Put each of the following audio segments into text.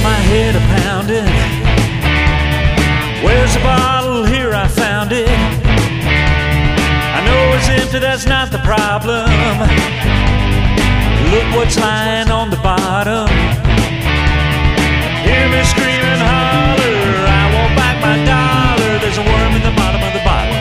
my head a-pounding. Where's the bottle? Here I found it. I know it's empty, that's not the problem. Look what's lying on the bottom. Hear me scream and holler, I want back my dollar. There's a worm in the bottom of the bottle.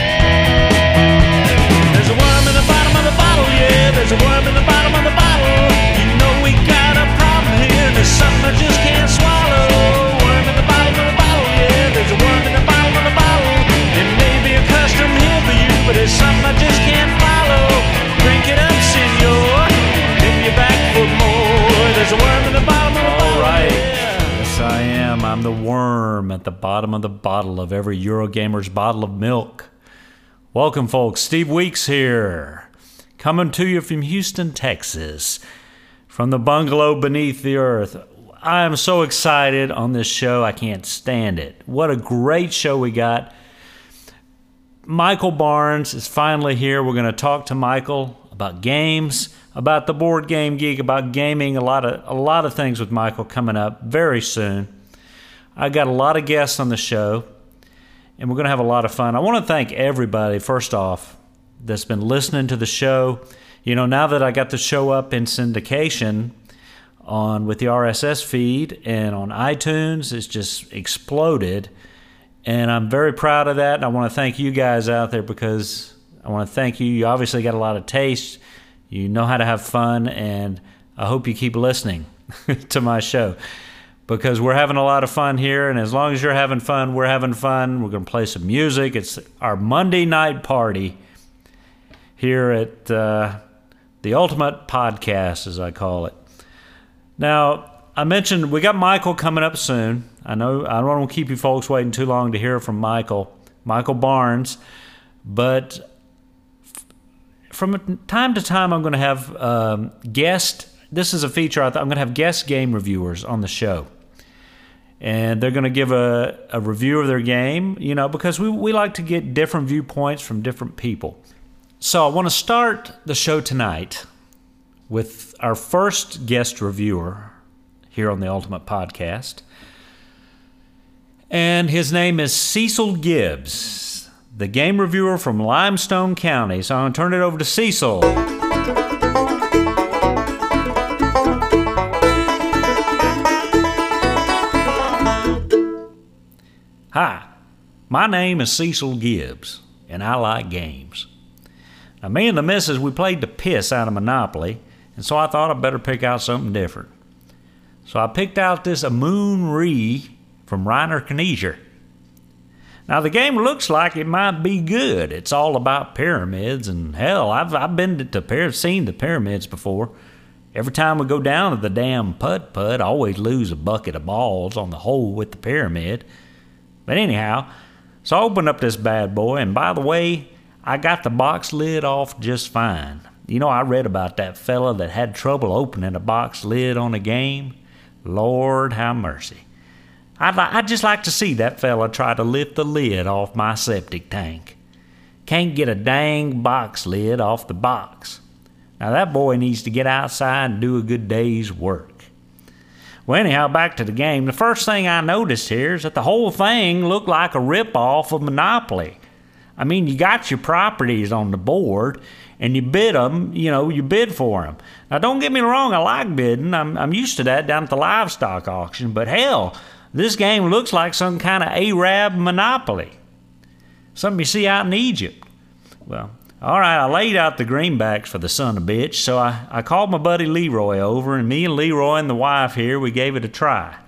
There's a worm in the bottom of the bottle, yeah. There's a worm in the bottom of the bottle. You know we got a problem here. There's something I just can't swallow. Worm in the bottom of the bottle, yeah. There's a worm in the bottom of the bottle. It may be a custom here for you, but it's something I just can't follow. Drink it up, senor. Then you're back for more. There's a worm in the bottom of the bottle. All right. Yeah. Yes, I am. I'm the worm at the bottom of the bottle of every Eurogamer's bottle of milk. Welcome, folks. Steve Weeks here, coming to you from Houston, Texas, from the bungalow beneath the earth. I am so excited on this show. I can't stand it. What a great show we got. Michael Barnes is finally here. We're going to talk to Michael about games, about the Board Game Geek, about gaming, a lot of things with Michael coming up very soon. I got a lot of guests on the show, and we're going to have a lot of fun. I want to thank everybody, first off, that's been listening to the show. You know, now that I got the show up in syndication with the RSS feed and on iTunes, it's just exploded. And I'm very proud of that. And I want to thank you guys out there because I want to thank you. You obviously got a lot of taste. You know how to have fun. And I hope you keep listening to my show because we're having a lot of fun here. And as long as you're having fun, we're having fun. We're going to play some music. It's our Monday night party here at the Ultimate Podcast, as I call it. Now, I mentioned we got Michael coming up soon. I know I don't want to keep you folks waiting too long to hear from Michael Barnes, but from time to time I'm going to have guest. This is a feature. I'm going to have guest game reviewers on the show, and they're going to give a review of their game. You know, because we like to get different viewpoints from different people. So I want to start the show tonight with our first guest reviewer here on the Ultimate Podcast. And his name is Cecil Gibbs, the game reviewer from Limestone County. So I'm going to turn it over to Cecil. Hi, my name is Cecil Gibbs, and I like games. Now, me and the missus, we played the piss out of Monopoly, and so I thought I'd better pick out something different. So I picked out this Amun Re from Reiner Knizia. Now, the game looks like it might be good. It's all about pyramids, and hell, I've been seen the pyramids before. Every time we go down to the damn putt-putt, I always lose a bucket of balls on the hole with the pyramid. But anyhow, so I opened up this bad boy, and by the way, I got the box lid off just fine. You know, I read about that fella that had trouble opening a box lid on a game. Lord have mercy. I'd just like to see that fella try to lift the lid off my septic tank. Can't get a dang box lid off the box. Now that boy needs to get outside and do a good day's work. Well, anyhow, back to the game. The first thing I noticed here is that the whole thing looked like a rip-off of Monopoly. I mean, you got your properties on the board, and you bid them, you bid for them. Now, don't get me wrong, I like bidding. I'm used to that down at the livestock auction, but hell, this game looks like some kind of Arab Monopoly. Something you see out in Egypt. Well, all right, I laid out the greenbacks for the son of a bitch, so I called my buddy Leroy over, and me and Leroy and the wife here, we gave it a try.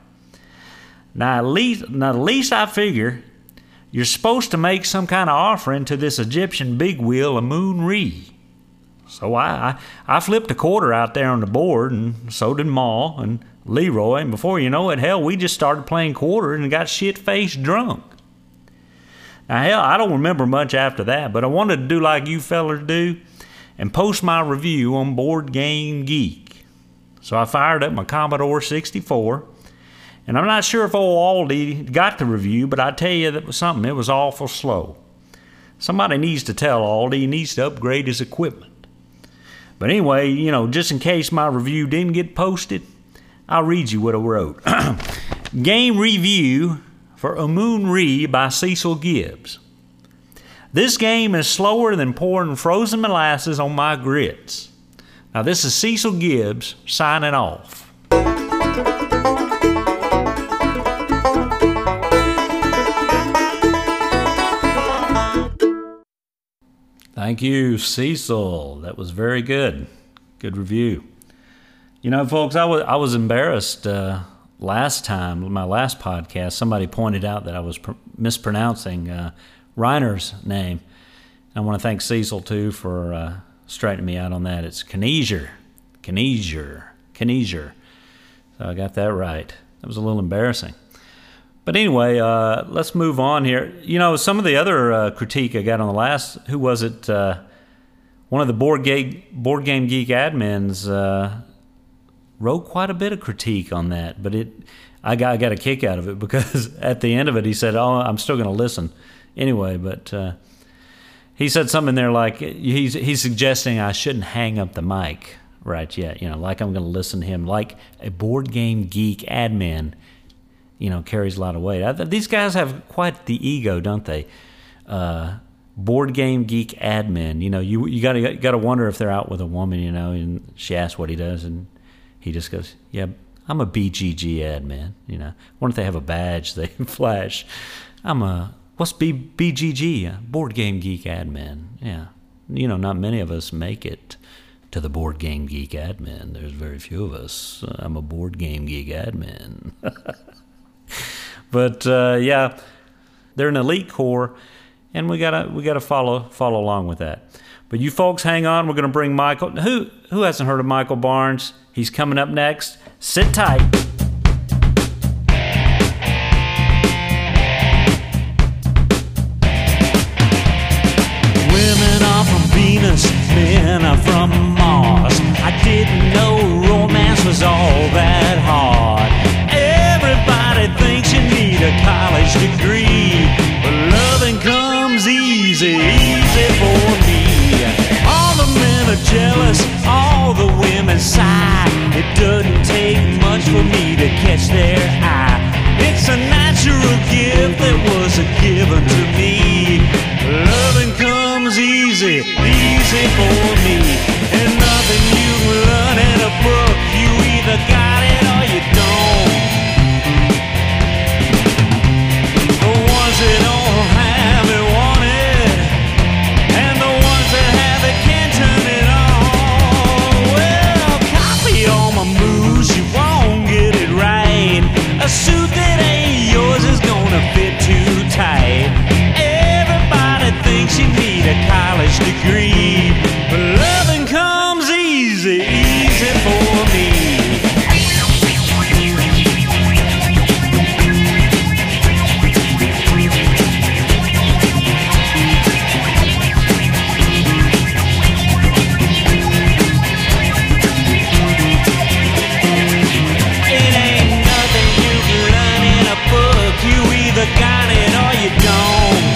Now, the least I figure, you're supposed to make some kind of offering to this Egyptian big wheel, Amun Re. So I flipped a quarter out there on the board, and so did Ma and Leroy, and before you know it, hell, we just started playing quarters and got shit-faced drunk. Now, hell, I don't remember much after that, but I wanted to do like you fellers do and post my review on Board Game Geek. So I fired up my Commodore 64, and I'm not sure if old Aldi got the review, but I tell you, that was something. It was awful slow. Somebody needs to tell Aldi he needs to upgrade his equipment. But anyway, just in case my review didn't get posted, I'll read you what I wrote. Game review for Amun-Re by Cecil Gibbs. This game is slower than pouring frozen molasses on my grits. Now, this is Cecil Gibbs signing off. Thank you, Cecil. That was very good. Good review. You know, folks, I was embarrassed last time, my last podcast. Somebody pointed out that I was mispronouncing Reiner's name. I want to thank Cecil, too, for straightening me out on that. It's Knizier. So I got that right. That was a little embarrassing. But anyway, let's move on here. You know, some of the other critique I got on the last, who was it? One of the Board Game Geek admins wrote quite a bit of critique on that. But I got a kick out of it because at the end of it, he said, "Oh, I'm still going to listen." Anyway, but he said something there like he's suggesting I shouldn't hang up the mic right yet. You know, like I'm going to listen to him, like a Board Game Geek admin. You know, carries a lot of weight. These guys have quite the ego, don't they? Board Game Geek admin. You know, you got to wonder if they're out with a woman. You know, and she asks what he does, and he just goes, "Yeah, I'm a BGG admin." You know, I wonder if they have a badge they flash. What's BGG? Board Game Geek admin. Yeah, you know, not many of us make it to the Board Game Geek admin. There's very few of us. I'm a Board Game Geek admin. But yeah, they're an elite core, and we gotta follow along with that. But you folks, hang on. We're gonna bring Michael. Who hasn't heard of Michael Barnes? He's coming up next. Sit tight. Women are from Venus, men are from Mars. I didn't know romance was all that hard. Everybody thinks you need a college degree, but loving comes easy for me. All the men are jealous, all the women sigh. It doesn't take much for me to catch their eye. It's a natural gift that was given to me. Loving comes easy for me. And nothing you learn in a book, you either got it or you don't. That don't have it want it, and the ones that have it can't turn it on. Well, copy all my moves, you won't get it right. A suit that ain't yours is gonna fit too tight. Everybody thinks you need a college degree, but loving comes easy for me. Got it or you don't.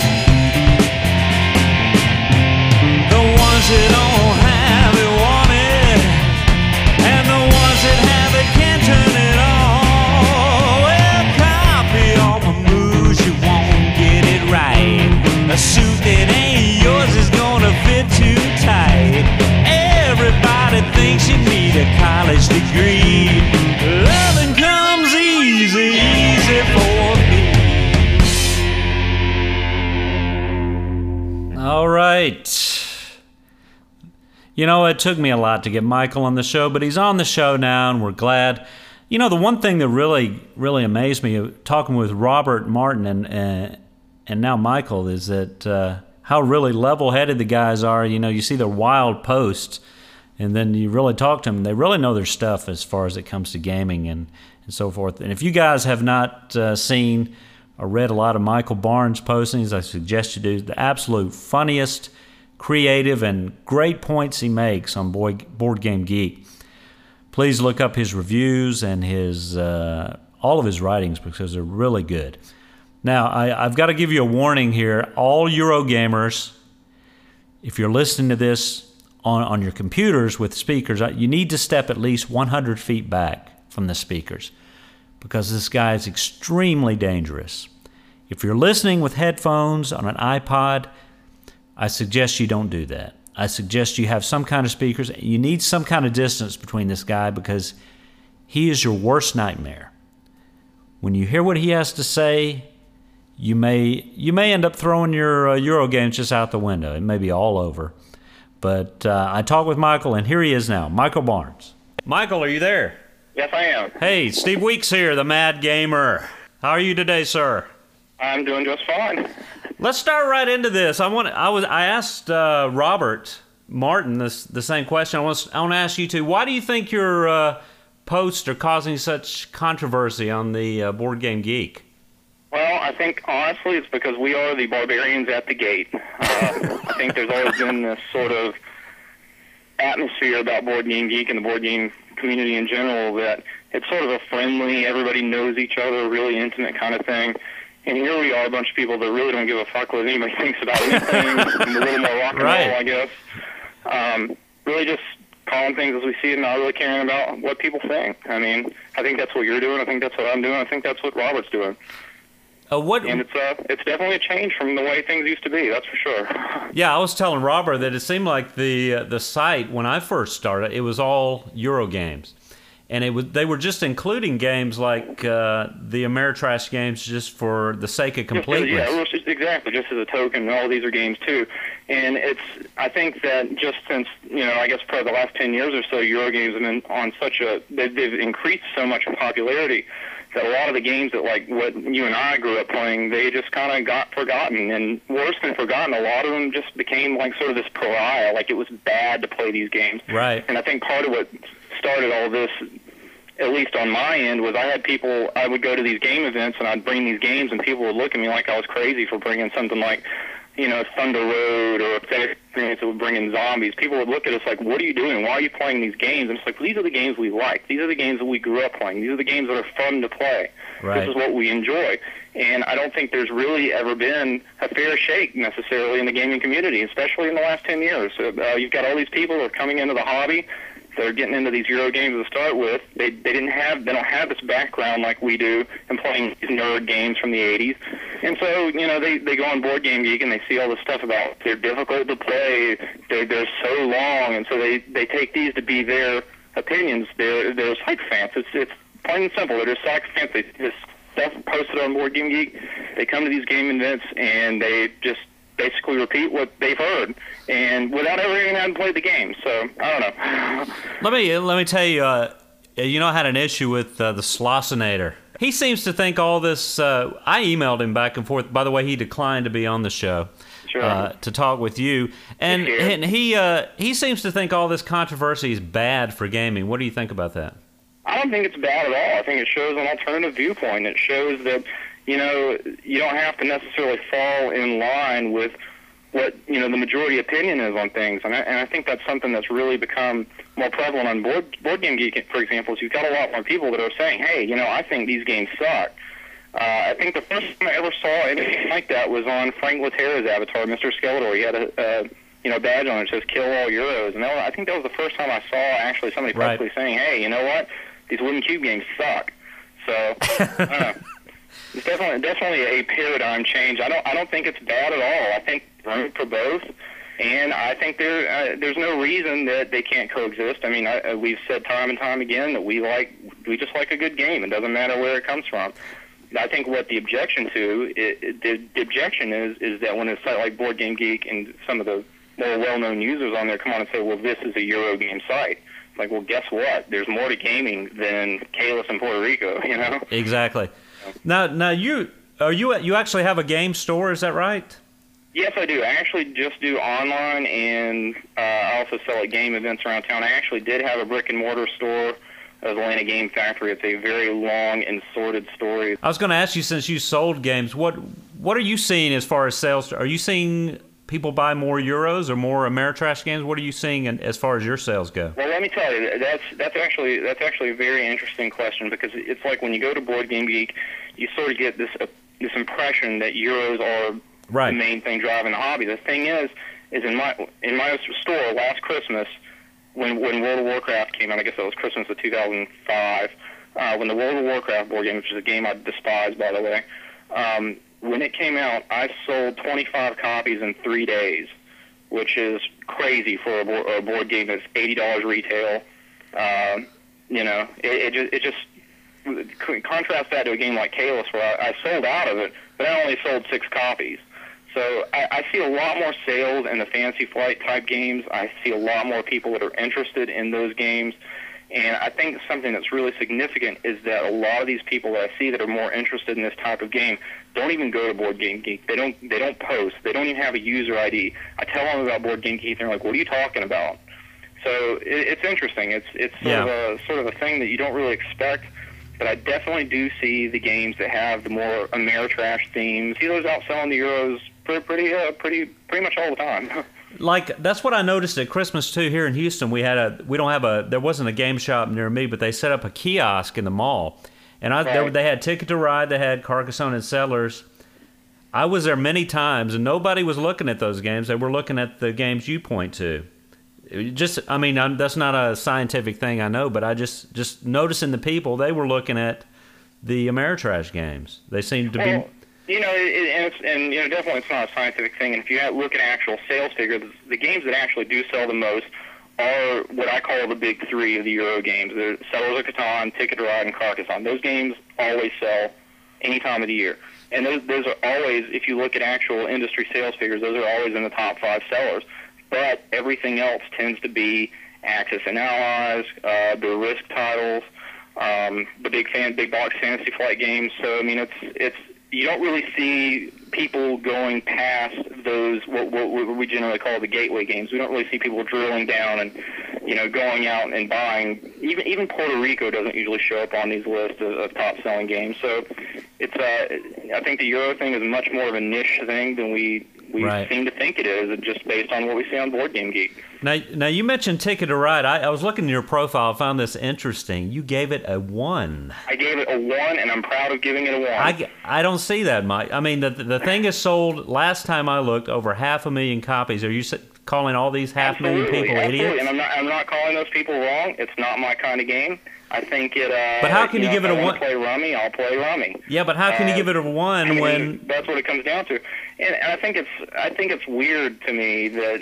The ones that don't have it want it, and the ones that have it can't turn it on. Well, copy all my moves, you won't get it right. A suit that ain't yours is gonna fit too tight. Everybody thinks you need a college degree. Loving comes easy for me. All right. You know, it took me a lot to get Michael on the show, but he's on the show now, and we're glad. You know, the one thing that really amazed me, talking with Robert Martin and now Michael, is that how really level-headed the guys are. You know, you see their wild posts, and then you really talk to them. They really know their stuff as far as it comes to gaming and so forth. And if you guys have not seen or read a lot of Michael Barnes' postings, I suggest you do. The absolute funniest, creative, and great points he makes on Board Game Geek. Please look up his reviews and his all of his writings because they're really good. Now, I've got to give you a warning here. All Eurogamers, if you're listening to this on your computers with speakers, you need to step at least 100 feet back from the speakers because this guy is extremely dangerous. If you're listening with headphones on an iPod, I suggest you don't do that. I suggest you have some kind of speakers. You need some kind of distance between this guy because he is your worst nightmare. When you hear what he has to say, you may end up throwing your Euro games just out the window. It may be all over. But I talked with Michael, and here he is now, Michael Barnes. Michael, are you there? Yes, I am. Hey, Steve Weeks here, the Mad Gamer. How are you today, sir? I'm doing just fine. Let's start right into this. I asked Robert Martin the same question. I want to ask you too. Why do you think your posts are causing such controversy on the Board Game Geek? Well, I think honestly it's because we are the barbarians at the gate. I think there's always been this sort of atmosphere about Board Game Geek and the board game community in general that it's sort of a friendly, everybody knows each other, really intimate kind of thing. And here we are, a bunch of people that really don't give a fuck what anybody thinks about anything. A little more rock and roll, I guess. Really just calling things as we see it, not really caring about what people think. I mean, I think that's what you're doing. I think that's what I'm doing. I think that's what Robert's doing. And it's definitely a change from the way things used to be. That's for sure. Yeah, I was telling Robert that it seemed like the site when I first started, it was all Euro games. And they were just including games like the Ameritrash games just for the sake of completeness. Yeah, exactly, just as a token. All these are games too. And I think that just since, I guess probably the last 10 years or so, Euro games have been on they've increased so much in popularity that a lot of the games that like what you and I grew up playing, they just kind of got forgotten. And worse than forgotten, a lot of them just became like sort of this pariah, like it was bad to play these games. Right. And I think part of what started all this, at least on my end, was I would go to these game events and I'd bring these games and people would look at me like I was crazy for bringing something like, Thunder Road or experience that would bring in zombies. People would look at us like, what are you doing? Why are you playing these games? And it's like, these are the games we like. These are the games that we grew up playing. These are the games that are fun to play. Right. This is what we enjoy. And I don't think there's really ever been a fair shake necessarily in the gaming community, especially in the last 10 years. You've got all these people who are coming into the hobby. They're getting into these Euro games to start with. They don't have this background like we do in playing these nerd games from the 80s. And so, they go on Board Game Geek and they see all this stuff about they're difficult to play, they're so long, and so they take these to be their opinions. They're sycophants. It's plain and simple. They're just sycophants. They just stuff posted on Board Game Geek. They come to these game events and they just basically repeat what they've heard, and without ever even having played the game. So I don't know. Let me tell you. I had an issue with the Slossinator. He seems to think all this. I emailed him back and forth. By the way, he declined to be on the show. Sure. To talk with you, and he seems to think all this controversy is bad for gaming. What do you think about that? I don't think it's bad at all. I think it shows an alternative viewpoint. It shows that you don't have to necessarily fall in line with what the majority opinion is on things, and I think that's something that's really become more prevalent on Board Game Geek, for example. Is you've got a lot more people that are saying, hey, I think these games suck. I think the first time I ever saw anything like that was on Frank Laterra's avatar, Mr. Skeletor. He had a badge on it that says "Kill all Euros," and I think that was the first time I saw actually somebody publicly saying, hey, you know what, these wooden cube games suck. So I don't know. It's definitely a paradigm change. I don't think it's bad at all. I think room for both, and I think there's no reason that they can't coexist. I mean, we've said time and time again that we just like a good game. It doesn't matter where it comes from. I think what the objection the objection is that when a site like Board Game Geek and some of the more well-known users on there come on and say, well, this is a Euro game site. It's like, well, guess what? There's more to gaming than Kalis and Puerto Rico. Exactly. Now you actually have a game store, is that right? Yes, I do. I actually just do online, and I also sell at game events around town. I actually did have a brick-and-mortar store, Atlanta Game Factory. It's a very long and sordid story. I was going to ask you, since you sold games, what are you seeing as far as sales? Are you seeing people buy more Euros or more Ameritrash games? What are you seeing as far as your sales go? Well, let me tell you, that's actually a very interesting question, because it's like when you go to Board Game Geek, you sort of get this impression that Euros are the main thing driving the hobby. The thing is in my store last Christmas, when World of Warcraft came out, I guess that was Christmas of 2005, when the World of Warcraft board game, which is a game I despise, by the way, when it came out, I sold 25 copies in 3 days, which is crazy for a board game that's $80 retail. It just contrast that to a game like Kalis, where I sold out of it, but I only sold 6 copies. So I see a lot more sales in the Fantasy Flight type games. I see a lot more people that are interested in those games. And I think something that's really significant is that a lot of these people that I see that are more interested in this type of game don't even go to Board Game Geek. They don't post. They don't even have a user ID. I tell them about Board Game Geek, and they're like, "What are you talking about?" So it's interesting. It's sort of a thing that you don't really expect. But I definitely do see the games that have the more Ameritrash themes. See those outselling the Euros pretty much all the time. Like, that's what I noticed at Christmas too. Here in Houston, there wasn't a game shop near me, but they set up a kiosk in the mall, and they had Ticket to Ride, they had Carcassonne and Settlers. I was there many times, and nobody was looking at those games. They were looking at the games you point to. That's not a scientific thing, I know, but I just noticing the people, they were looking at the Ameritrash games. They seemed to be. Definitely it's not a scientific thing. And if you look at actual sales figures, the games that actually do sell the most are what I call the big three of the Euro games. They're Settlers of Catan, Ticket to Ride, and Carcassonne. Those games always sell any time of the year. And those are always, if you look at actual industry sales figures, those are always in the top 5 sellers. But everything else tends to be Axis and Allies, the Risk titles, the big box Fantasy Flight games. So it's you don't really see people going past those what we generally call the gateway games. We don't really see people drilling down and going out and buying. Even Puerto Rico doesn't usually show up on these lists of top selling games. So it's I think the Euro thing is much more of a niche thing than we seem to think it is, just based on what we see on Board Game Geek. Now you mentioned Ticket to Ride. I was looking at your profile. I found this interesting. You gave it a 1. I gave it a 1, and I'm proud of giving it a 1. I don't see that, Mike. I mean, the thing is sold, last time I looked, over 500,000 copies. Are you calling all these 500,000 people idiots? And I'm not calling those people wrong. It's not my kind of game. I think it. But how can you give it a 1? Play Rummy, I'll play Rummy. Yeah, but how can you give it a 1 when? That's what it comes down to, and I think it's weird to me that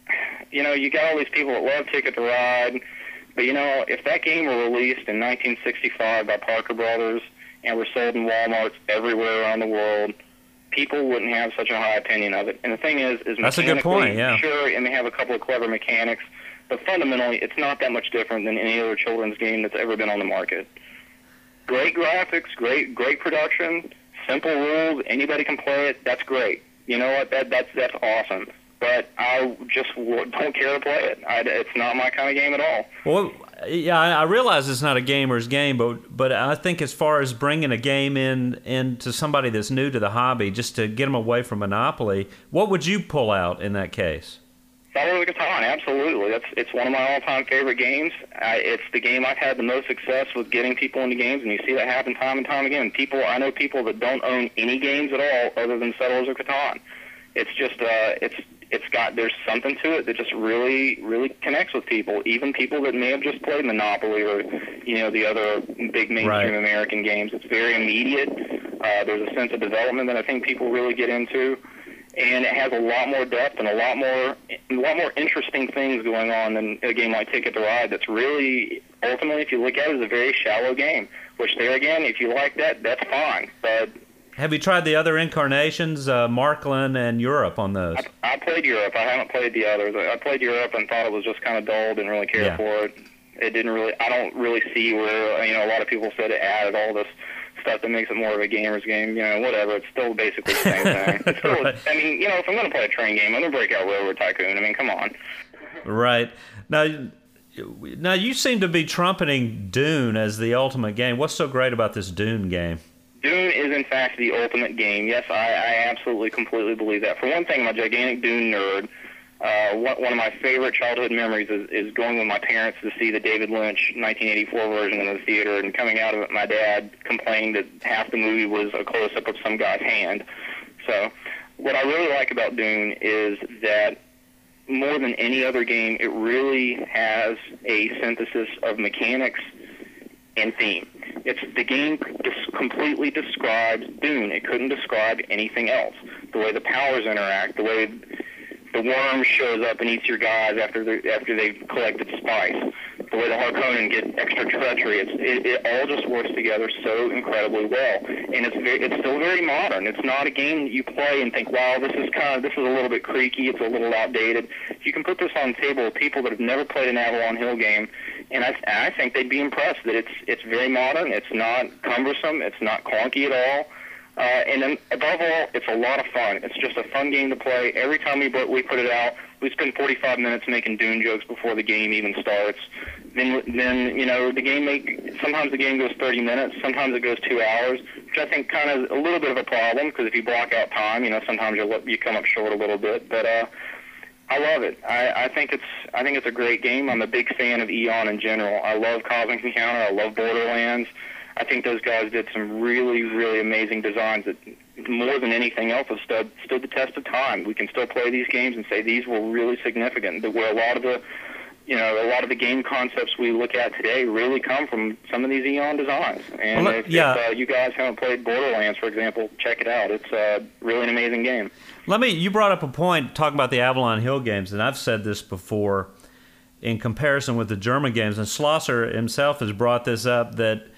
you got all these people that love Ticket to Ride, but if that game were released in 1965 by Parker Brothers and were sold in Walmarts everywhere around the world, people wouldn't have such a high opinion of it. And the thing is that's a good point. Yeah, sure, and they have a couple of clever mechanics. But fundamentally, it's not that much different than any other children's game that's ever been on the market. Great graphics, great production, simple rules. Anybody can play it. That's great. You know what? That's awesome. But I just don't care to play it. It's not my kind of game at all. Well, yeah, I realize it's not a gamer's game, but I think as far as bringing a game in to somebody that's new to the hobby, just to get them away from Monopoly, what would you pull out in that case? Settlers of Catan, absolutely. It's one of my all-time favorite games. It's the game I've had the most success with getting people into games, and you see that happen time and time again. I know people that don't own any games at all other than Settlers of Catan. It's just there's something to it that just really, really connects with people, even people that may have just played Monopoly or the other big mainstream American games. It's very immediate. There's a sense of development that I think people really get into. And it has a lot more depth and a lot more interesting things going on than a game like Ticket to Ride. That's really, ultimately, if you look at it, is a very shallow game. Which there again, if you like that, that's fine. But have you tried the other incarnations, Markland and Europe, on those? I played Europe. I haven't played the others. I played Europe and thought it was just kind of dull. Didn't really care for it. It didn't really. I don't really see where a lot of people said it added all this stuff that makes it more of a gamer's game, whatever. It's still basically the same thing. It's still, right. I mean, if I'm going to play a train game, I'm going to break out Railroad Tycoon. I mean, come on. Right. Now you seem to be trumpeting Dune as the ultimate game. What's so great about this Dune game? Dune is, in fact, the ultimate game. Yes, I absolutely, completely believe that. For one thing, I'm a gigantic Dune nerd. One of my favorite childhood memories is going with my parents to see the David Lynch 1984 version in the theater, and coming out of it, my dad complaining that half the movie was a close-up of some guy's hand. So what I really like about Dune is that more than any other game, it really has a synthesis of mechanics, and theme. It's the game just completely describes Dune. It couldn't describe anything else. The way the powers interact, the way the worm shows up and eats your guys after they've collected spice, the way the Harkonnen get extra treachery. It all just works together so incredibly well, and it's still very modern. It's not a game that you play and think, wow, this is a little bit creaky, it's a little outdated. You can put this on the table with people that have never played an Avalon Hill game, and I think they'd be impressed that it's very modern. It's not cumbersome. It's not clunky at all. And then, above all, it's a lot of fun. It's just a fun game to play. Every time we put it out, we spend 45 minutes making Dune jokes before the game even starts. Then the game sometimes the game goes 30 minutes, sometimes it goes 2 hours, which I think kind of a little bit of a problem, because if you block out time, sometimes you come up short a little bit. But I love it. I think it's a great game. I'm a big fan of Eon in general. I love Cosmic Encounter. I love Borderlands. I think those guys did some really, really amazing designs that, more than anything else, have stood the test of time. We can still play these games and say these were really significant. That where a lot of the game concepts we look at today really come from some of these Eon designs. And if you guys haven't played Borderlands, for example, check it out. It's really an amazing game. You brought up a point talking about the Avalon Hill games, and I've said this before in comparison with the German games, and Schlosser himself has brought this up, that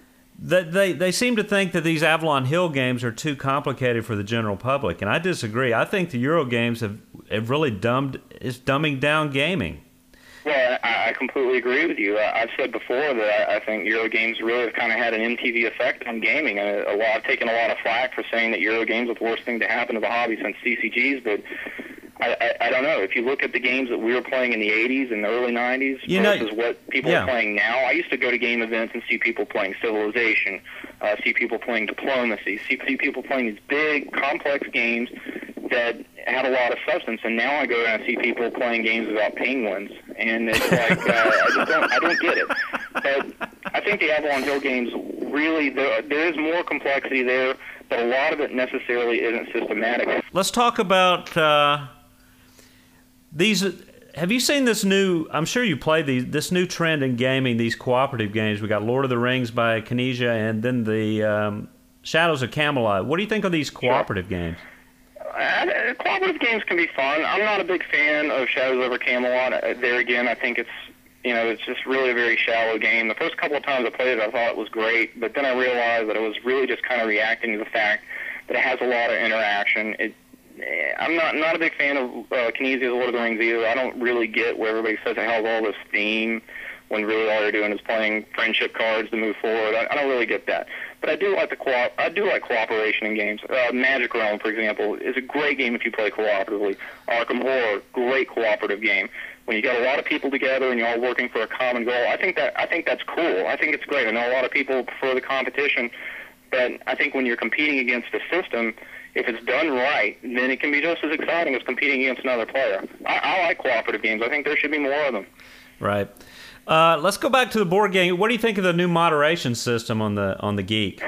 they seem to think that these Avalon Hill games are too complicated for the general public, and I disagree. I think the Euro games have really dumbing down gaming. Well, I completely agree with you. I've said before that I think Euro games really have kind of had an MTV effect on gaming. I've taken a lot of flack for saying that Euro games are the worst thing to happen to the hobby since CCGs, but I don't know. If you look at the games that we were playing in the 80s and the early 90s versus what people are playing now, I used to go to game events and see people playing Civilization, see people playing Diplomacy, see people playing these big, complex games that had a lot of substance, and now I go and I see people playing games about penguins, and it's like I don't get it. But I think the Avalon Hill games really there is more complexity there, but a lot of it necessarily isn't systematic. Let's talk about these. Have you seen this new? I'm sure you played this new trend in gaming. These cooperative games. We got Lord of the Rings by Kinesia, and then the Shadows of Camelot. What do you think of these cooperative games? Cooperative games can be fun. I'm not a big fan of Shadows over Camelot. There again, I think it's just really a very shallow game. The first couple of times I played it, I thought it was great, but then I realized that it was really just kind of reacting to the fact that it has a lot of interaction. I'm not a big fan of Kinesia's Lord of the Rings either. I don't really get where everybody says it has all this theme when really all you're doing is playing friendship cards to move forward. I don't really get that. But I do like cooperation in games. Magic Realm, for example, is a great game if you play cooperatively. Arkham Horror, great cooperative game. When you got a lot of people together and you're all working for a common goal, I think that's cool. I think it's great. I know a lot of people prefer the competition, but I think when you're competing against a system, if it's done right, then it can be just as exciting as competing against another player. I like cooperative games. I think there should be more of them. Right. Let's go back to the board game. What do you think of the new moderation system on the Geek?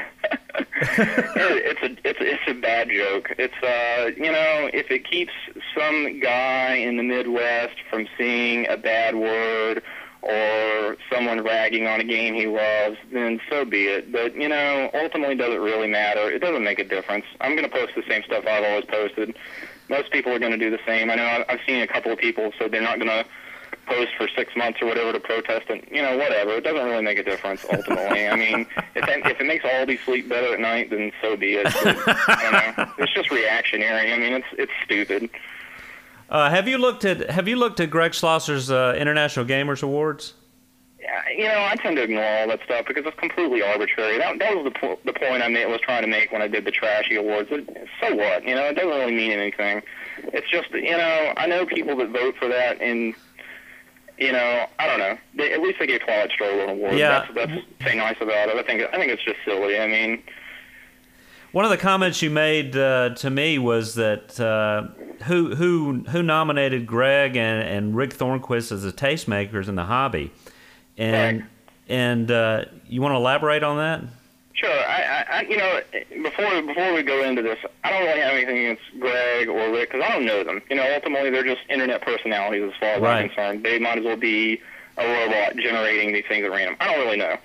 It's a bad joke. It's if it keeps some guy in the Midwest from seeing a bad word or someone ragging on a game he loves, then so be it. But ultimately, does it really matter? It doesn't make a difference. I'm going to post the same stuff I've always posted. Most people are going to do the same. I know I've seen a couple of people, so they're not going to post for 6 months or whatever to protest it. Whatever. It doesn't really make a difference ultimately. I mean, if it makes Aldi sleep better at night, then so be it. But, it's just reactionary. I mean, it's stupid. Have you looked at Greg Schlosser's International Gamers Awards? Yeah, I tend to ignore all that stuff because it's completely arbitrary. That was the point I was trying to make when I did the Trashy Awards. So what? It doesn't really mean anything. It's just I know people that vote for that, and I don't know. At least they gave Twilight Struggle an award. Yeah. That's say nice about it. I think it's just silly. I mean, one of the comments you made to me was that who nominated Greg and Rick Thornquist as the tastemakers in the hobby, and right. and you want to elaborate on that? Sure. I before we go into this, I don't really have anything against Greg or Rick because I don't know them. Ultimately they're just internet personalities as far as I'm concerned. They might as well be a robot generating these things at random. I don't really know.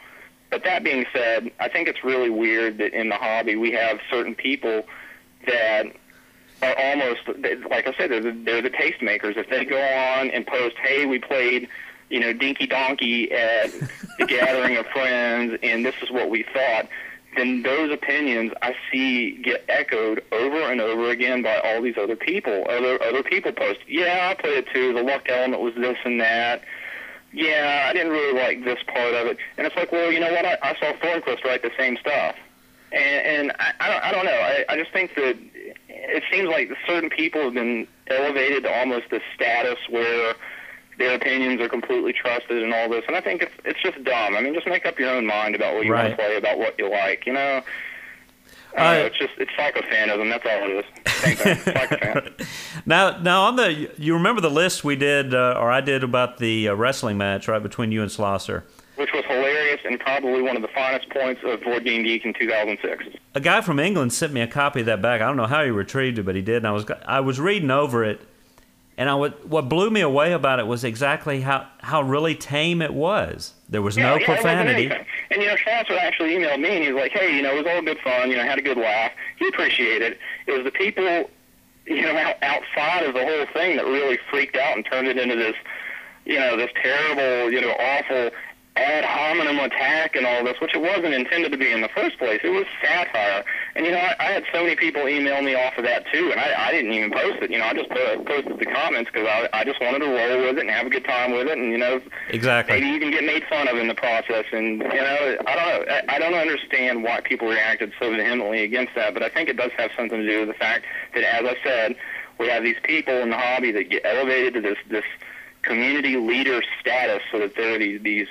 But that being said, I think it's really weird that in the hobby we have certain people that are almost, like I said, they're the tastemakers. If they go on and post, hey, we played, Dinky Donkey at the gathering of friends, and this is what we thought, then those opinions I see get echoed over and over again by all these other people. Other people post, yeah, I played it too, the luck element was this and that. Yeah, I didn't really like this part of it. And it's like, well, you know what, I saw Thornquist write the same stuff. And I don't know. I just think that it seems like certain people have been elevated to almost this status where their opinions are completely trusted and all this. And I think it's just dumb. I mean, just make up your own mind about what you want to play, about what you like, It's psychophanism. That's all it is. Same thing. Psychophan. Now you remember the list we did, or I did, about the wrestling match, right, between you and Slosser? Which was hilarious and probably one of the finest points of Board Game Geek in 2006. A guy from England sent me a copy of that back. I don't know how he retrieved it, but he did. And I was reading over it, and what blew me away about it was exactly how really tame it was. There was no profanity. And Schlosser actually emailed me, and he was like, hey, it was all good fun. Had a good laugh. He appreciated it. It was the people, outside of the whole thing that really freaked out and turned it into this, this terrible, awful ad hominem attack and all this, which it wasn't intended to be in the first place. It was satire. And, I had so many people email me off of that, too, and I didn't even post it. I just posted the comments because I just wanted to roll with it and have a good time with it and, exactly. maybe even get made fun of in the process. And, I don't know. I don't understand why people reacted so vehemently against that, but I think it does have something to do with the fact that, as I said, we have these people in the hobby that get elevated to this community leader status, so that they're these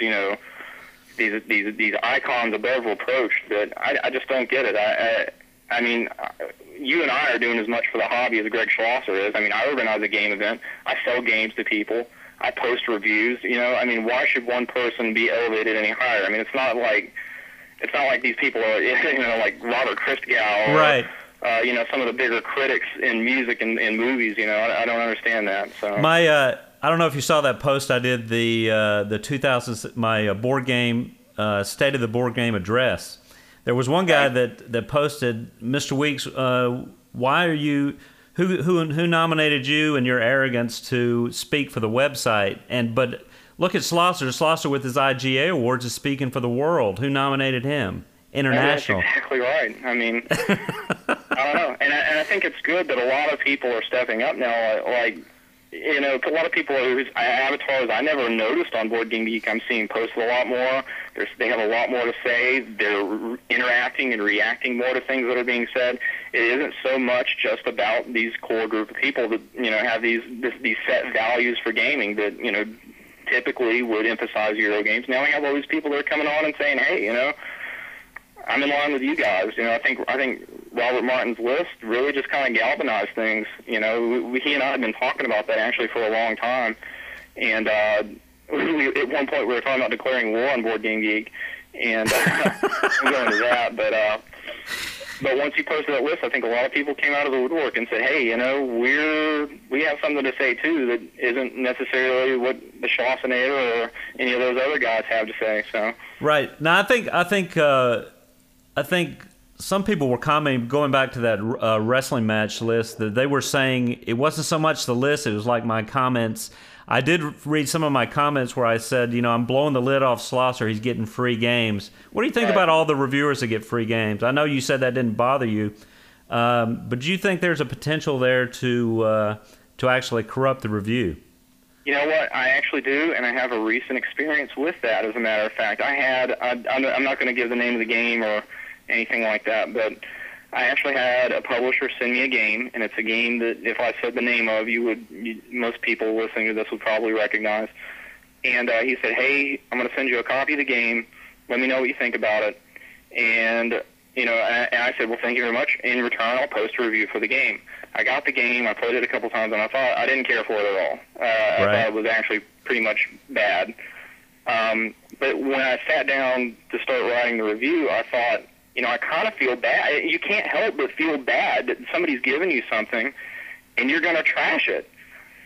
icons above reproach that I just don't get it. I mean, you and I are doing as much for the hobby as Greg Schlosser is. I mean, I organize a game event. I sell games to people. I post reviews. I mean, why should one person be elevated any higher? I mean, it's not like these people are, like Robert Christgau or, right. Some of the bigger critics in music and in movies. I don't understand that. So I don't know if you saw that post I did, the 2000 my board game State of the Board Game address. There was one guy that posted, Mr. Weeks, why are you who nominated you and your arrogance to speak for the website? But look at Slosser. Slosser with his IGA awards is speaking for the world. Who nominated him? International. That's exactly right. I mean, I don't know, and I think it's good that a lot of people are stepping up now. Like a lot of people whose avatars I never noticed on Board Game Geek, I'm seeing posted a lot more. They have a lot more to say. They're interacting and reacting more to things that are being said. It isn't so much just about these core group of people that have these set values for gaming that typically would emphasize Euro games. Now we have all these people that are coming on and saying, hey, I'm in line with you guys. I think Robert Martin's list really just kind of galvanized things. He and I have been talking about that actually for a long time. And at one point we were talking about declaring war on Board Game Geek, and I'm going to that. But once he posted that list, I think a lot of people came out of the woodwork and said, hey, we have something to say too that isn't necessarily what the Schlossinator or any of those other guys have to say. So right now, I think some people were commenting, going back to that wrestling match list, that they were saying it wasn't so much the list, it was like my comments. I did read some of my comments where I said, I'm blowing the lid off Slosser, he's getting free games. What do you think about all the reviewers that get free games? I know you said that didn't bother you, but do you think there's a potential there to actually corrupt the review? You know what? I actually do, and I have a recent experience with that, as a matter of fact. I'm not going to give the name of the game or anything like that, but I actually had a publisher send me a game, and it's a game that if I said the name of, most people listening to this would probably recognize. And he said, hey, I'm going to send you a copy of the game. Let me know what you think about it. And I said, well, thank you very much. In return, I'll post a review for the game. I got the game. I played it a couple times, and I didn't care for it at all. I thought it was actually pretty much bad. But when I sat down to start writing the review, I thought, I kind of feel bad. You can't help but feel bad that somebody's giving you something and you're going to trash it.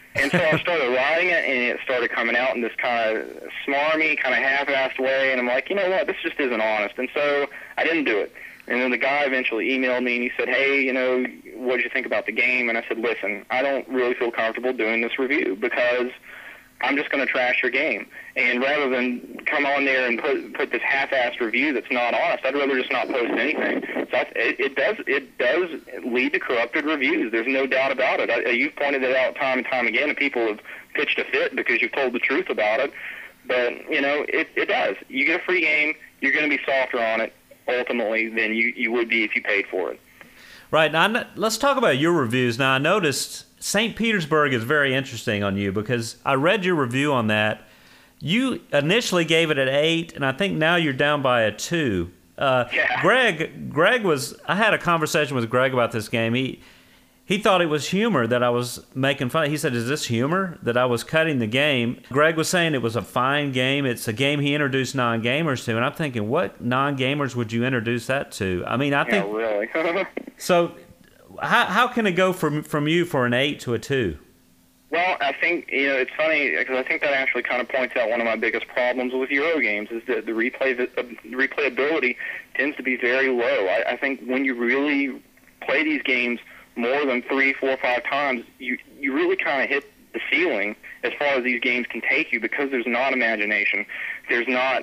And so I started writing it, and it started coming out in this kind of smarmy, kind of half-assed way, and I'm like, you know what, this just isn't honest. And so I didn't do it. And then the guy eventually emailed me, and he said, hey, what did you think about the game? And I said, listen, I don't really feel comfortable doing this review because I'm just going to trash your game. And rather than come on there and put this half-assed review that's not honest, I'd rather just not post anything. So it does lead to corrupted reviews. There's no doubt about it. You've pointed it out time and time again, and people have pitched a fit because you've told the truth about it. But, it does. You get a free game, you're going to be softer on it, ultimately, than you would be if you paid for it. Right. Now, let's talk about your reviews. Now, I noticed St. Petersburg is very interesting on you because I read your review on that. You initially gave it an 8, and I think now you're down by a 2. Yeah. Greg was. I had a conversation with Greg about this game. He thought it was humor that I was making fun of. He said, is this humor that I was cutting the game? Greg was saying it was a fine game. It's a game he introduced non-gamers to. And I'm thinking, what non-gamers would you introduce that to? I mean, I think... Yeah, really. So how can it go from you for an 8 to a 2? Well, I think, it's funny because I think that actually kind of points out one of my biggest problems with Euro games is that the replayability tends to be very low. I think when you really play these games more than 3, 4, 5 times, you really kind of hit the ceiling as far as these games can take you because there's not imagination. There's not,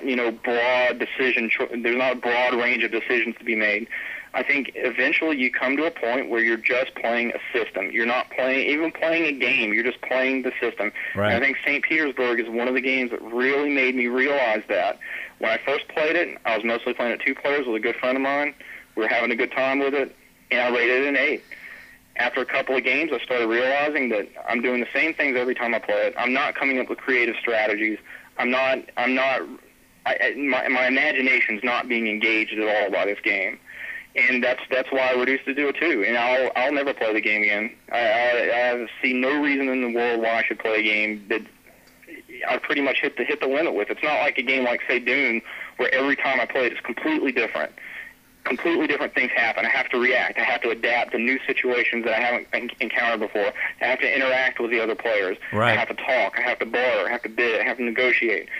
there's not a broad range of decisions to be made. I think eventually you come to a point where you're just playing a system. You're not playing a game. You're just playing the system. Right. And I think St. Petersburg is one of the games that really made me realize that. When I first played it, I was mostly playing it 2 players with a good friend of mine. We were having a good time with it, and I rated it an 8. After a couple of games, I started realizing that I'm doing the same things every time I play it. I'm not coming up with creative strategies. My imagination's not being engaged at all by this game. And that's why I reduced it to a 2. And I'll never play the game again. I see no reason in the world why I should play a game that I pretty much hit the limit with. It's not like a game like, say, Dune, where every time I play it, it's completely different. Completely different things happen. I have to react. I have to adapt to new situations that I haven't encountered before. I have to interact with the other players. Right. I have to talk. I have to barter. I have to bid. I have to negotiate.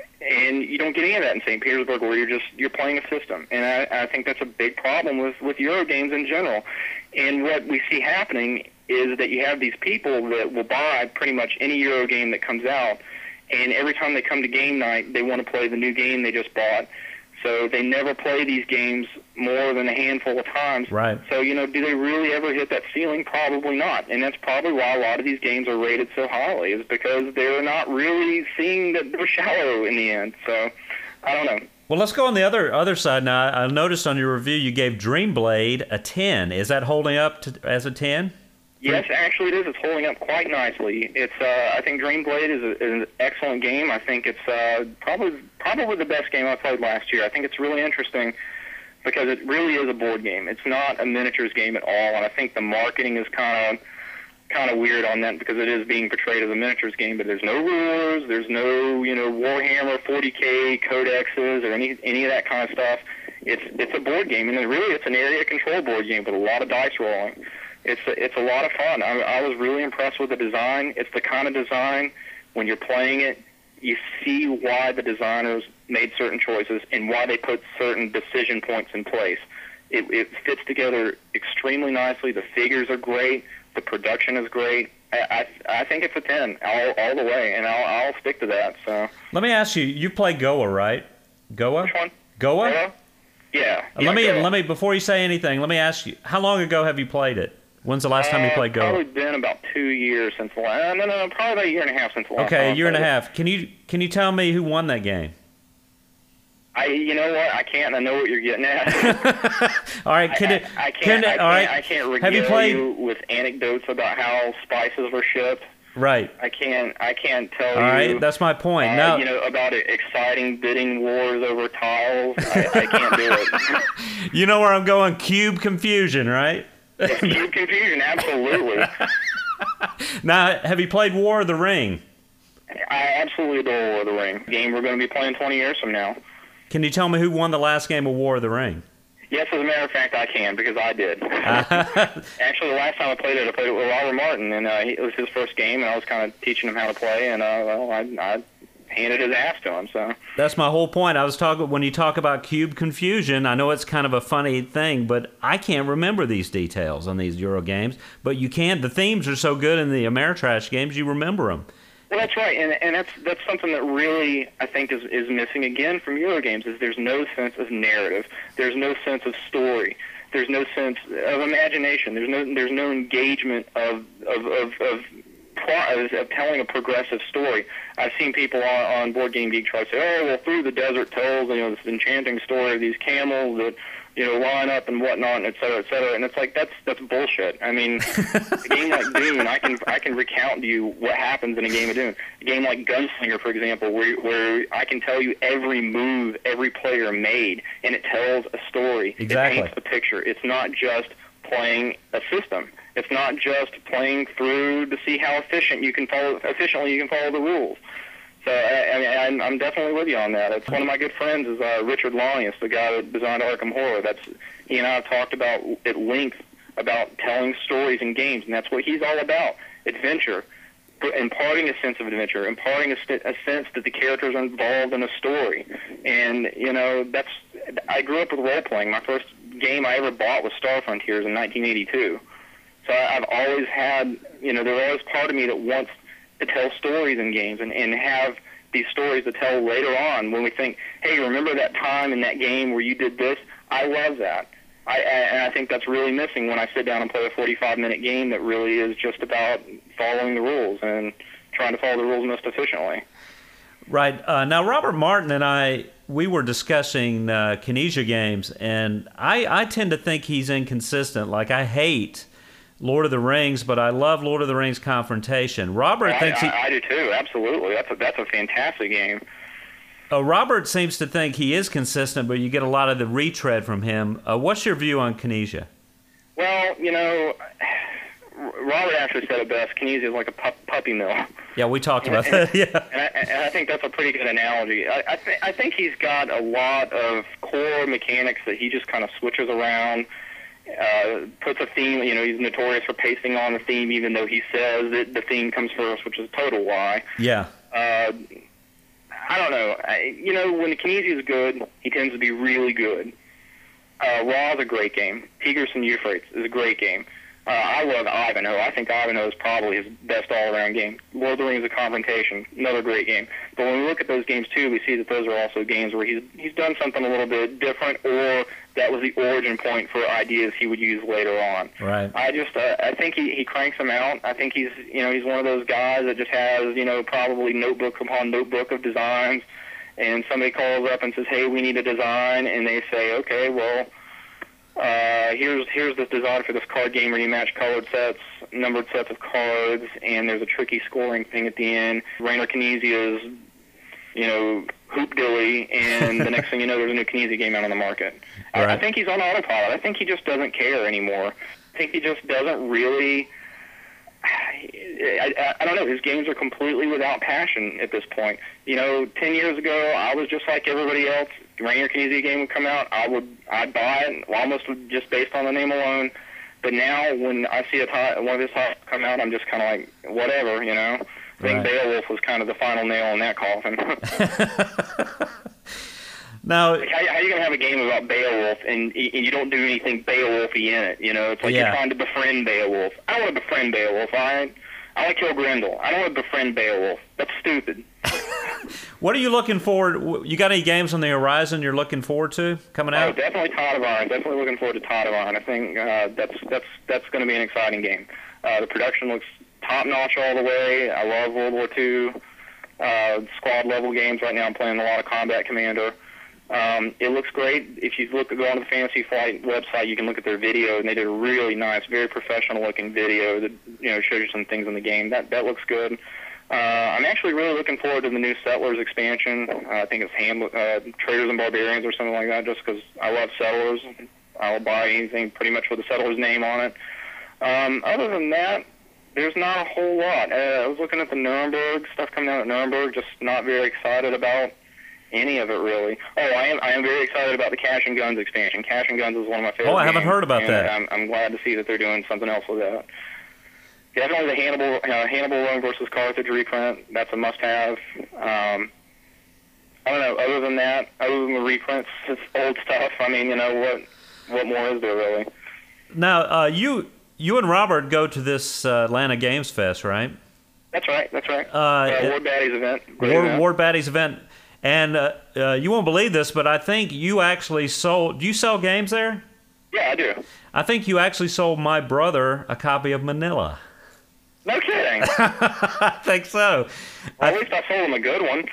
And you don't get any of that in St. Petersburg, where you're playing a system. And I think that's a big problem with Euro games in general. And what we see happening is that you have these people that will buy pretty much any Euro game that comes out, and every time they come to game night, they want to play the new game they just bought. So they never play these games more than a handful of times. Right. So, do they really ever hit that ceiling? Probably not. And that's probably why a lot of these games are rated so highly, is because they're not really seeing that they're shallow in the end. So, I don't know. Well, let's go on the other side now. I noticed on your review you gave Dream Blade a 10. Is that holding up as a 10? Yes, actually it is. It's holding up quite nicely. It's I think Dream Blade is an excellent game. I think it's probably the best game I played last year. I think it's really interesting because it really is a board game. It's not a miniatures game at all, and I think the marketing is kind of weird on that because it is being portrayed as a miniatures game, but there's no rules, there's no Warhammer 40K codexes or any of that kind of stuff. It's a board game, and it's an area control board game with a lot of dice rolling. It's a lot of fun. I was really impressed with the design. It's the kind of design, when you're playing it, you see why the designers made certain choices and why they put certain decision points in place. It fits together extremely nicely. The figures are great. The production is great. I think it's a 10 all the way, and I'll stick to that. So let me ask you. You play Goa, right? Goa. Which one? Goa. Yeah. Let me before you say anything. Let me ask you. How long ago have you played it? When's the last time you played Goa? Probably been about 2 years since the last. No, probably about a year and a half since the last. Okay, a year and a half. Can you tell me who won that game? You know what? I can't. I know what you're getting at. All right. I can't regale you with anecdotes about how spices were shipped. Right. I can't tell you. All right. That's my point. Now, about exciting bidding wars over tiles. I can't do it. You know where I'm going? Cube confusion, right? Cube confusion, absolutely. Now, have you played War of the Ring? I absolutely adore War of the Ring. Game we're going to be playing 20 years from now. Can you tell me who won the last game of War of the Ring? Yes, as a matter of fact, I can, because I did. Actually, the last time I played it with Robert Martin, and it was his first game, and I was kind of teaching him how to play, and I handed his ass to him. So that's my whole point. I was talking when you talk about cube confusion. I know it's kind of a funny thing, but I can't remember these details on these Euro games. But you can. The themes are so good in the Ameritrash games, you remember them. Well, that's right, and that's something that really I think is missing again from Euro games. Is there's no sense of narrative, there's no sense of story, there's no sense of imagination, there's no engagement of telling a progressive story. I've seen people on Board Game Geek try to say, "Oh, well, Through the Desert tells this enchanting story of these camels that line up and whatnot, and et cetera, et cetera." And it's like that's bullshit. I mean, a game like Dune, I can recount to you what happens in a game of Dune. A game like Gunslinger, for example, where I can tell you every move every player made, and it tells a story. Exactly. It paints a picture. It's not just playing a system. It's not just playing through to see how efficiently you can follow the rules. So I'm definitely with you on that. It's one of my good friends is Richard Lanius, the guy that designed Arkham Horror. He and I have talked about at length about telling stories in games, and that's what he's all about: adventure, imparting a sense of adventure, imparting a sense that the characters are involved in a story. And I grew up with role playing. My first game I ever bought was Star Frontiers in 1982. So I've always had, there's always part of me that wants to tell stories in games and have these stories to tell later on when we think, hey, remember that time in that game where you did this? I love that. And I think that's really missing when I sit down and play a 45-minute game that really is just about following the rules and trying to follow the rules most efficiently. Right. Now, Robert Martin and we were discussing Kinesia games, and I tend to think he's inconsistent. Like, I hate Lord of the Rings, but I love Lord of the Rings Confrontation. Robert thinks I do too, absolutely. That's a fantastic game. Robert seems to think he is consistent, but you get a lot of the retread from him. What's your view on Kinesia? Well, Robert actually said it best. Kinesia is like a puppy mill. Yeah, we talked about that. Yeah, and I think that's a pretty good analogy. I think he's got a lot of core mechanics that he just kind of switches around. Puts a theme, he's notorious for pasting on the theme, even though he says that the theme comes first, which is a total lie. Yeah. I don't know. When the Kinesia is good, he tends to be really good. Raw is a great game. Tigris and Euphrates is a great game. I love Ivanhoe. I think Ivanhoe is probably his best all-around game. Lord of the Rings: The Confrontation, another great game. But when we look at those games too, we see that those are also games where he's done something a little bit different, or that was the origin point for ideas he would use later on. Right. I think he cranks them out. I think he's one of those guys that just has probably notebook upon notebook of designs, and somebody calls up and says, hey, we need a design, and they say, okay, well, here's this design for this card game where you match colored sets, numbered sets of cards, and there's a tricky scoring thing at the end. Rainer Knizia is, hoop dilly, and the next thing you know, there's a new Knizia game out on the market. Right. I think he's on autopilot. I think he just doesn't care anymore. I think he just doesn't really... I don't know. His games are completely without passion at this point. 10 years ago, I was just like everybody else. Rainer Knizia game would come out, I'd buy it, almost just based on the name alone. But now, when I see one of his titles come out, I'm just kind of like, whatever, I think Beowulf was kind of the final nail in that coffin. Now, how are you going to have a game about Beowulf and you don't do anything Beowulfy in it? It's like you're trying to befriend Beowulf. I don't want to befriend Beowulf. I like Kill Grendel. I don't want to befriend Beowulf. That's stupid. What are you looking forward? You got any games on the horizon you're looking forward to coming out? Oh, definitely Tide of Iron. Definitely looking forward to Tide of Iron. I think that's going to be an exciting game. The production looks top notch all the way. I love World War II squad level games. Right now, I'm playing a lot of Combat Commander. It looks great. If you go on the Fantasy Flight website, you can look at their video, and they did a really nice, very professional-looking video that shows you some things in the game. That looks good. I'm actually really looking forward to the new Settlers expansion. I think it's Traders and Barbarians or something like that, just because I love Settlers. I'll buy anything pretty much with the Settlers name on it. Other than that, there's not a whole lot. I was looking at the Nuremberg stuff coming out at Nuremberg, just not very excited about any of it really. Oh, I am very excited about the Cash and Guns expansion. Cash and Guns is one of my favorite. Oh, I haven't games, heard about and that. I'm glad to see that they're doing something else with that. Definitely the Hannibal Rome versus Carthage reprint. That's a must-have. I don't know. Other than that, other than the reprints, it's old stuff. I mean, what more is there really? Now, you and Robert go to this Atlanta Games Fest, right? That's right. Ward Baddy's event. Ward Baddy's event. And you won't believe this, but I think you actually sold... Do you sell games there? Yeah, I do. I think you actually sold my brother a copy of Manila. No kidding. I think so. Well, at least I sold him a good one.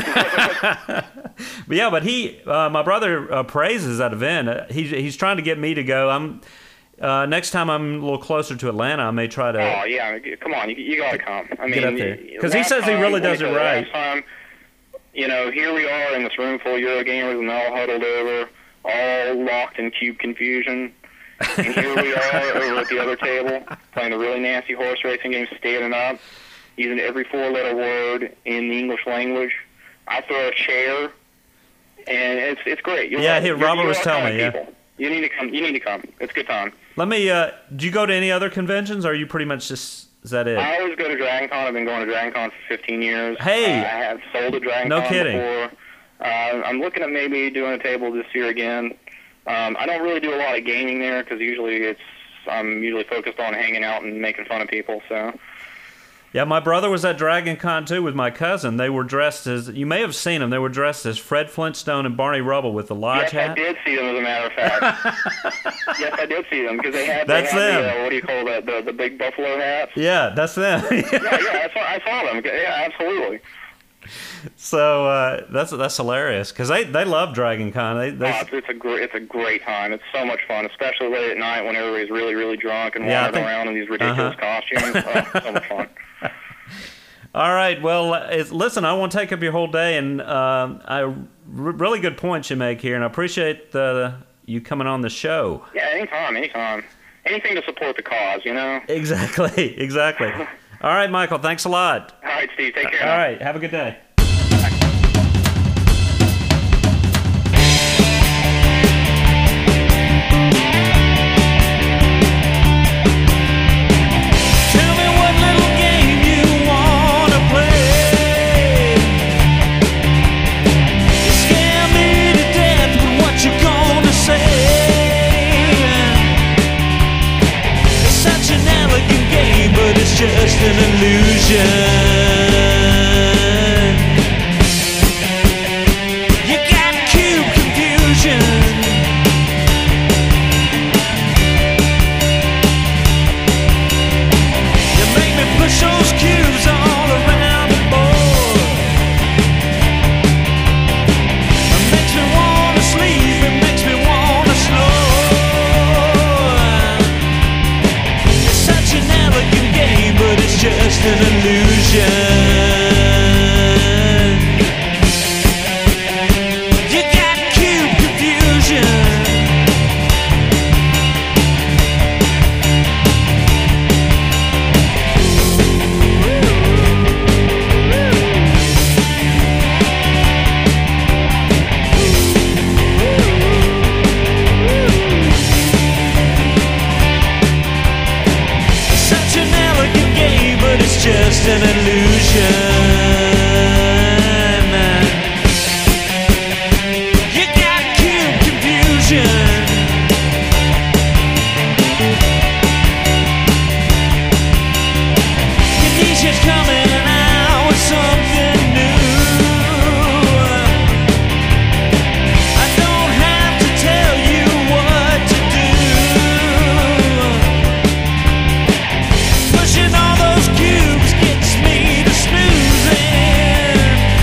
But yeah, my brother praises that event. He's trying to get me to go. Next time I'm a little closer to Atlanta, I may try to... Oh, yeah. Come on. You got to come. I mean, get up there. Because he says he really does it right. Last time, here we are in this room full of Eurogamers and all huddled over, all locked in cube confusion. And here we are over at the other table playing a really nasty horse racing game, standing up, using every four-letter word in the English language. I throw a chair, and it's great. Robert was telling me, yeah. You need to come. It's a good time. Let me, do you go to any other conventions, or are you pretty much just, is that it? I always go to Dragon Con. I've been going to Dragon Con for 15 years. Hey! I have sold at Dragon Con before. I'm looking at maybe doing a table this year again. I don't really do a lot of gaming there because I'm usually focused on hanging out and making fun of people. So. Yeah, my brother was at Dragon Con too with my cousin. They were dressed as, you may have seen them, they were dressed as Fred Flintstone and Barney Rubble with the lodge hat. Yes, I did see them, as a matter of fact. Yes, I did see them because they had them. The, what do you call that, the big buffalo hats? Yeah, that's them. I saw them. Yeah, absolutely. So that's hilarious because they love Dragon Con. It's a great time. It's so much fun, especially late at night when everybody's really, really drunk and wandering around in these ridiculous costumes. So much fun. All right. Well, listen, I won't take up your whole day, and really good points you make here, and I appreciate you coming on the show. Yeah, anytime. Anything to support the cause, Exactly. All right, Michael, thanks a lot. All right, Steve, take care. All right, have a good day. Just an illusion. You got cube confusion. You make me push those cubes all around the board. It makes me wanna sleep. It makes me wanna snore. It's such an elegant game, but it's just an illusion. You got cube confusion. Such an elegant game, but it's just an illusion. You got cube confusion. Your niche is coming out with something new. I don't have to tell you what to do. Pushing all those cubes gets me to snoozing.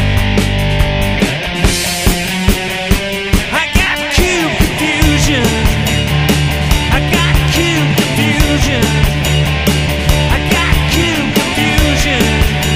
I got cube confusion. I got cube confusion. I got cube confusion.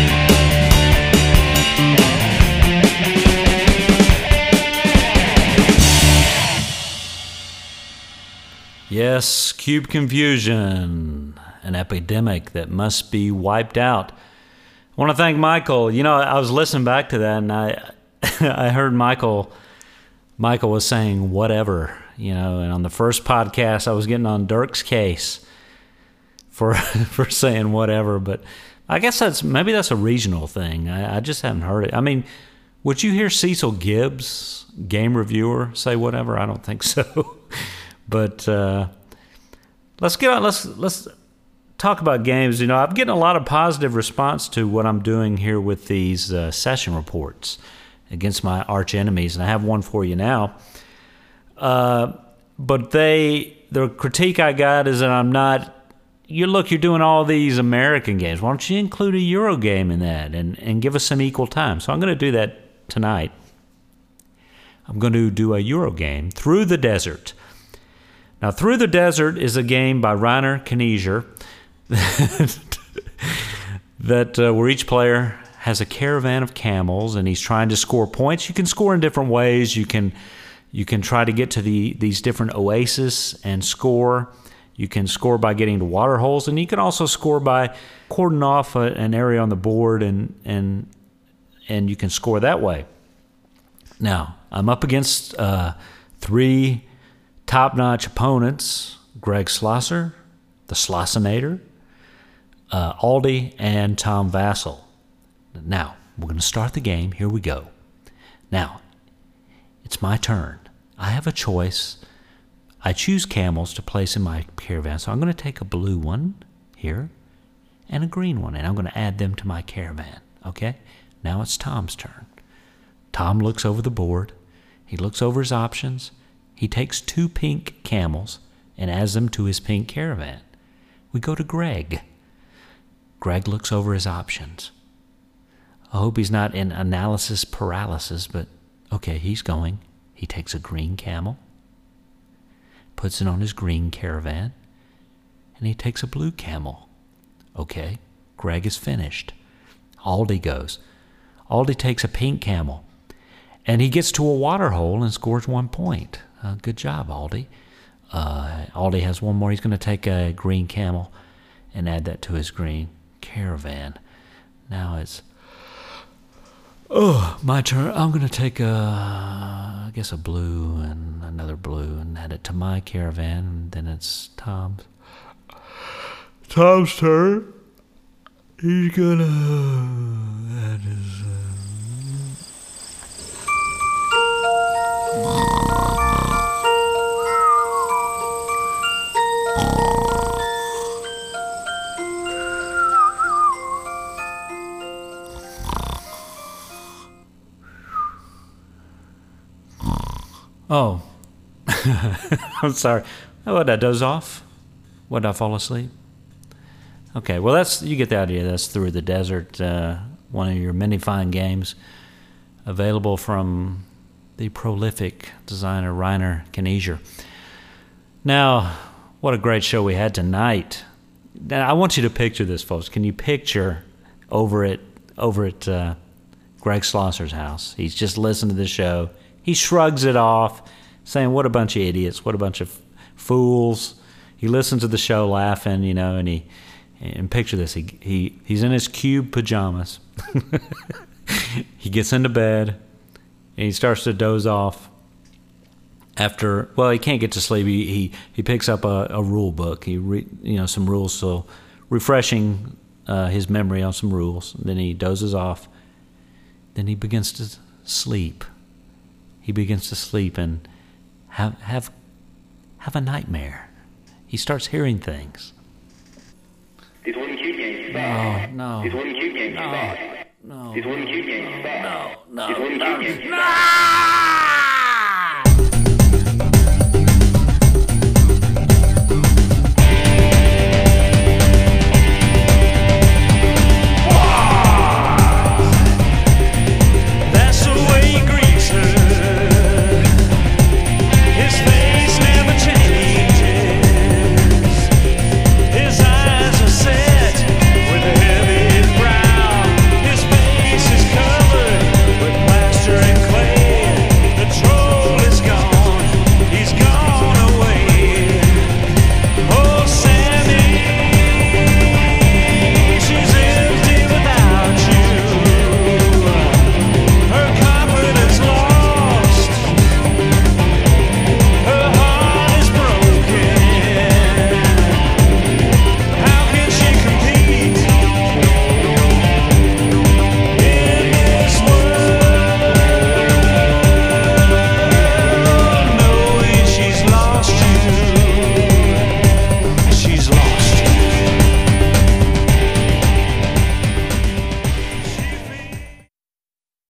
Yes, cube confusion, an epidemic that must be wiped out. I want to thank Michael. I was listening back to that, and I heard Michael was saying whatever, and on the first podcast I was getting on Dirk's case for saying whatever, but I guess maybe that's a regional thing. I just haven't heard it. I mean, would you hear Cecil Gibbs, game reviewer, say whatever? I don't think so. But let's talk about games. I'm getting a lot of positive response to what I'm doing here with these session reports against my arch enemies, and I have one for you now. But the critique I got is that I'm not. You're doing all these American games. Why don't you include a Euro game in that and give us some equal time? So I'm going to do that tonight. I'm going to do a Euro game, Through the Desert. Now, Through the Desert is a game by Rainer Knizia that where each player has a caravan of camels and he's trying to score points. You can score in different ways. You can try to get to these different oases and score. You can score by getting to water holes, and you can also score by cording off an area on the board, and you can score that way. Now, I'm up against 3 top-notch opponents: Greg Schlosser, the Schlossinator, Aldi, and Tom Vassell. Now, we're going to start the game. Here we go. Now, it's my turn. I have a choice. I choose camels to place in my caravan, so I'm going to take a blue one here and a green one, and I'm going to add them to my caravan, okay? Now it's Tom's turn. Tom looks over the board. He looks over his options. He takes 2 pink camels and adds them to his pink caravan. We go to Greg. Greg looks over his options. I hope he's not in analysis paralysis, but okay, he's going. He takes a green camel, puts it on his green caravan, and he takes a blue camel. Okay, Greg is finished. Aldi goes. Aldi takes a pink camel, and he gets to a water hole and scores 1 point. Good job, Aldi. Aldi has one more. He's going to take a green camel and add that to his green caravan. Now it's my turn. I'm going to take I guess a blue and another blue and add it to my caravan, and then it's Tom's turn. He's going to add his Oh, I'm sorry. What, did I doze off? What, did I fall asleep? Okay, well, you get the idea. That's Through the Desert, one of your many fine games, available from the prolific designer Rainer Knizia. Now, what a great show we had tonight. Now, I want you to picture this, folks. Can you picture over at Greg Schlosser's house? He's just listened to the show. He shrugs it off, saying, what a bunch of idiots, what a bunch of fools. He listens to the show laughing, and picture this. He's in his cube pajamas. He gets into bed, and he starts to doze off. He can't get to sleep. He picks up a rule book. Some rules, so refreshing his memory on some rules. And then he dozes off. Then he begins to sleep. He begins to sleep and have a nightmare. He starts hearing things. These wooden cube games stop. No. These wooden cube games stop. No. These wooden cube games stop. No. These wooden cube games stop.